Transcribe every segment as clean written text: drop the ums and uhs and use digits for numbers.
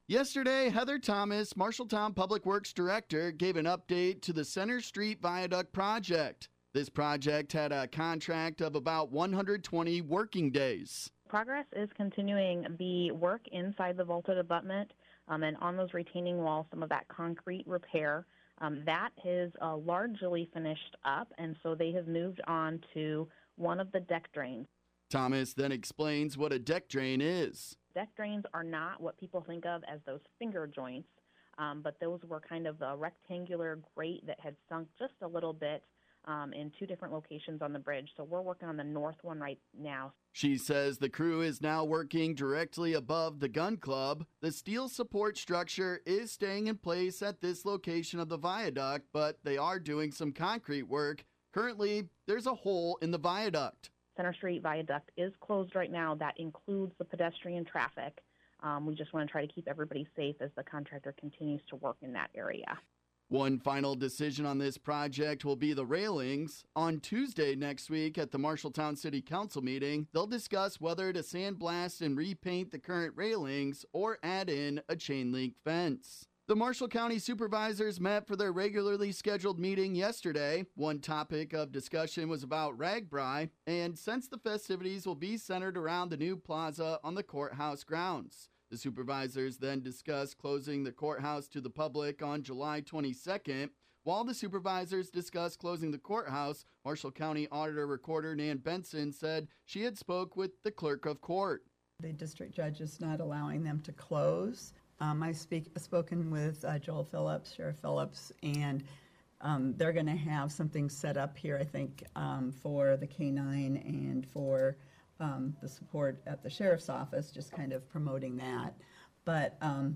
Yesterday, Heather Thomas, Marshalltown Public Works Director, gave an update to the Center Street Viaduct project. This project had a contract of about 120 working days. Progress is continuing the work inside the vaulted abutment and on those retaining walls, some of that concrete repair. That is largely finished up, and so they have moved on to one of the deck drains. Thomas then explains what a deck drain is. Deck drains are not what people think of as those finger joints, but those were kind of a rectangular grate that had sunk just a little bit in two different locations on the bridge. So we're working on the north one right now. She says the crew is now working directly above the gun club. The steel support structure is staying in place at this location of the viaduct, but they are doing some concrete work. Currently, there's a hole in the viaduct. Center Street Viaduct is closed right now. That includes the pedestrian traffic. We just want to try to keep everybody safe as the contractor continues to work in that area. One final decision on this project will be the railings. On Tuesday next week at the Marshalltown City Council meeting, they'll discuss whether to sandblast and repaint the current railings or add in a chain link fence. The Marshall County Supervisors met for their regularly scheduled meeting yesterday. One topic of discussion was about RAGBRAI, and since the festivities will be centered around the new plaza on the courthouse grounds. The supervisors then discussed closing the courthouse to the public on July 22nd. While the supervisors discussed closing the courthouse, Marshall County Auditor Recorder Nan Benson said she had spoke with the clerk of court. The district judge is not allowing them to close. I've spoken with Joel Phillips, Sheriff Phillips, and they're going to have something set up here, I think, for the K-9 and for the support at the sheriff's office, just kind of promoting that. But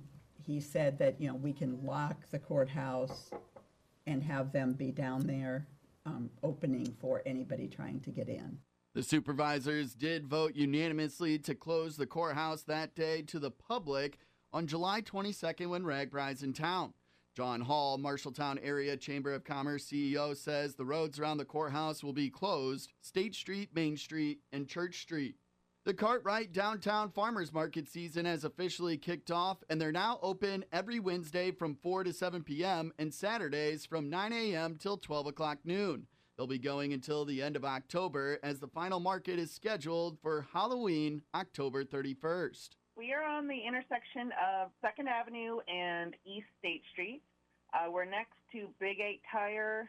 he said that, we can lock the courthouse and have them be down there opening for anybody trying to get in. The supervisors did vote unanimously to close the courthouse that day to the public on July 22nd when RAGBRAI's in town. John Hall, Marshalltown Area Chamber of Commerce CEO, says the roads around the courthouse will be closed: State Street, Main Street, and Church Street. The Cartwright Downtown Farmers Market season has officially kicked off, and they're now open every Wednesday from 4 to 7 p.m. and Saturdays from 9 a.m. till 12 o'clock noon. They'll be going until the end of October, as the final market is scheduled for Halloween, October 31st. We are on the intersection of 2nd Avenue and East State Street. We're next to Big 8 Tire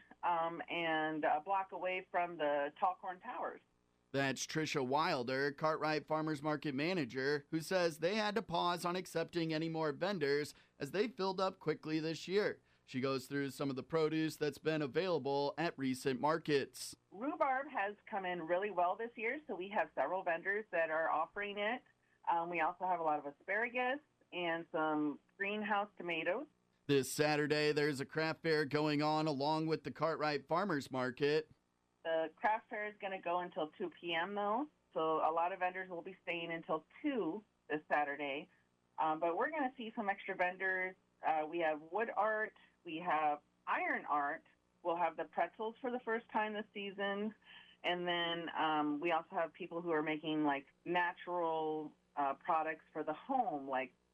and a block away from the Tallcorn Towers. That's Tricia Wilder, Cartwright Farmers Market Manager, who says they had to pause on accepting any more vendors as they filled up quickly this year. She goes through some of the produce that's been available at recent markets. Rhubarb has come in really well this year, so we have several vendors that are offering it. We also have a lot of asparagus and some greenhouse tomatoes. This Saturday, there's a craft fair going on along with the Cartwright Farmers Market. The craft fair is going to go until 2 p.m., though, so a lot of vendors will be staying until 2 this Saturday. But we're going to see some extra vendors. We have wood art. We have iron art. We'll have the pretzels for the first time this season. And then we also have people who are making, natural products for the home,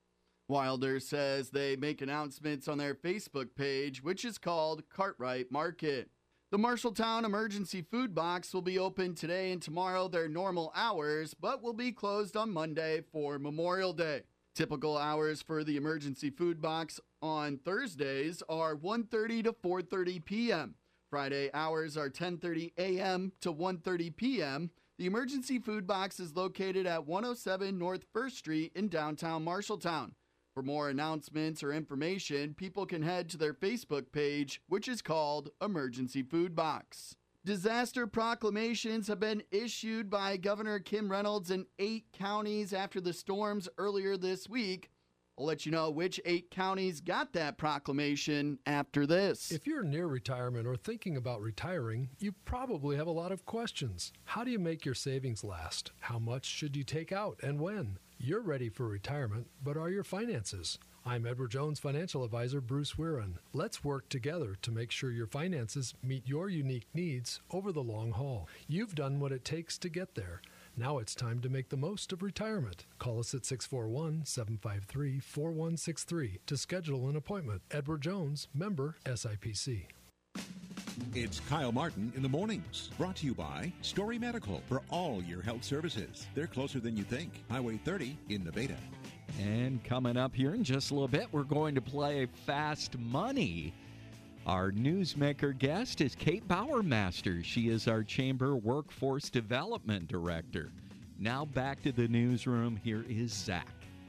Wilder says they make announcements on their Facebook page, which is called Cartwright Market. The Marshalltown Emergency Food Box will be open today and tomorrow their normal hours, but will be closed on Monday for Memorial Day. Typical hours for the Emergency Food Box on Thursdays are 1:30 to 4:30 p.m. Friday hours are 10:30 a.m. to 1:30 p.m. The Emergency Food Box is located at 107 North 1st Street in downtown Marshalltown. For more announcements or information, people can head to their Facebook page, which is called Emergency Food Box. Disaster proclamations have been issued by Governor Kim Reynolds in 8 counties after the storms earlier this week. I'll let you know which 8 counties got that proclamation after this. If you're near retirement or thinking about retiring, you probably have a lot of questions. How do you make your savings last? How much should you take out and when? You're ready for retirement, but are your finances? I'm Edward Jones financial advisor Bruce Weirin. Let's work together to make sure your finances meet your unique needs over the long haul. You've done what it takes to get there. Now it's time to make the most of retirement. Call us at 641-753-4163 to schedule an appointment. Edward Jones, member SIPC. It's Kyle Martin in the mornings, brought to you by Story Medical for all your health services. They're closer than you think. Highway 30 in Nevada. And coming up here in just a little bit, we're going to play Fast Money. Our newsmaker guest is Kate Bowermaster. She is our Chamber Workforce Development Director. Now back to the newsroom. Here is Zach.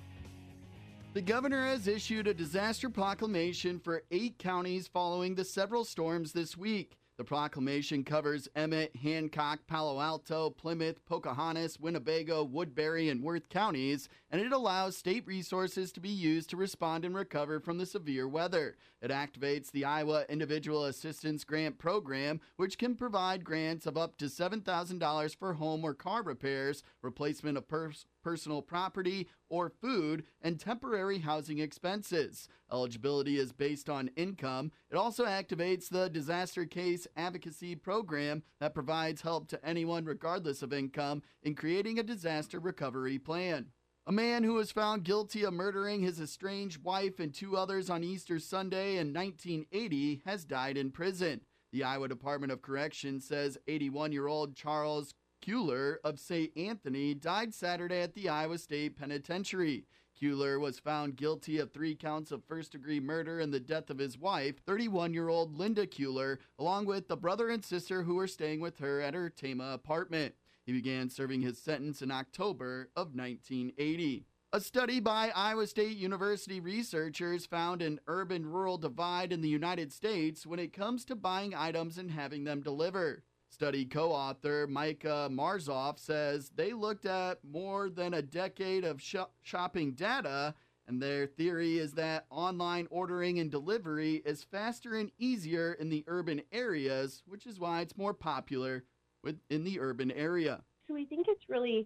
The governor has issued a disaster proclamation for 8 counties following the several storms this week. The proclamation covers Emmett, Hancock, Palo Alto, Plymouth, Pocahontas, Winnebago, Woodbury, and Worth counties, and it allows state resources to be used to respond and recover from the severe weather. It activates the Iowa Individual Assistance Grant Program, which can provide grants of up to $7,000 for home or car repairs, replacement of personal property or food, and temporary housing expenses. Eligibility is based on income. It also activates the Disaster Case Advocacy Program that provides help to anyone regardless of income in creating a disaster recovery plan. A man who was found guilty of murdering his estranged wife and 2 others on Easter Sunday in 1980 has died in prison. The Iowa Department of Corrections says 81-year-old Charles Kuehler of St. Anthony died Saturday at the Iowa State Penitentiary. Kuehler was found guilty of 3 counts of first-degree murder in the death of his wife, 31-year-old Linda Kuehler, along with the brother and sister who were staying with her at her Tama apartment. He began serving his sentence in October of 1980. A study by Iowa State University researchers found an urban-rural divide in the United States when it comes to buying items and having them delivered. Study co-author Micah Marzoff says they looked at more than a decade of shopping data, and their theory is that online ordering and delivery is faster and easier in the urban areas, which is why it's more popular in the urban area. So we think it's really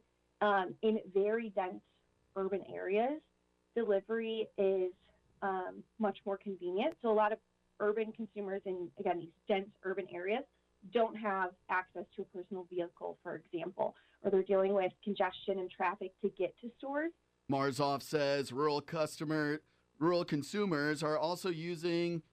in very dense urban areas, delivery is much more convenient. So a lot of urban consumers in, again, these dense urban areas don't have access to a personal vehicle, for example, or they're dealing with congestion and traffic to get to stores. Marzoff says rural consumers are also used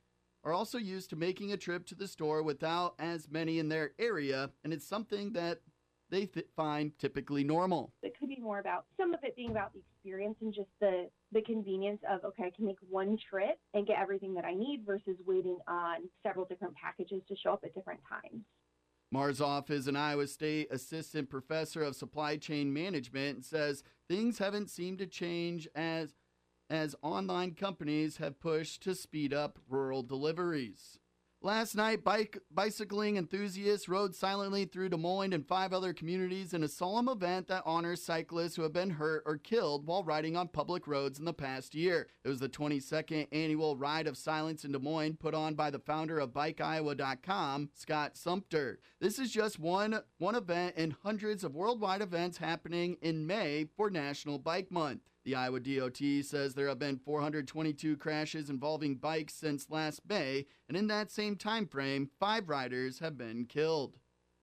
to making a trip to the store without as many in their area, and it's something that they find typically normal. It could be more about some of it being about the experience and just the convenience of, okay, I can make one trip and get everything that I need versus waiting on several different packages to show up at different times. Marzoff is an Iowa State assistant professor of supply chain management and says things haven't seemed to change as online companies have pushed to speed up rural deliveries. Last night, bicycling enthusiasts rode silently through Des Moines and 5 other communities in a solemn event that honors cyclists who have been hurt or killed while riding on public roads in the past year. It was the 22nd annual Ride of Silence in Des Moines, put on by the founder of BikeIowa.com, Scott Sumter. This is just one event in hundreds of worldwide events happening in May for National Bike Month. The Iowa DOT says there have been 422 crashes involving bikes since last May, and in that same time frame, 5 riders have been killed.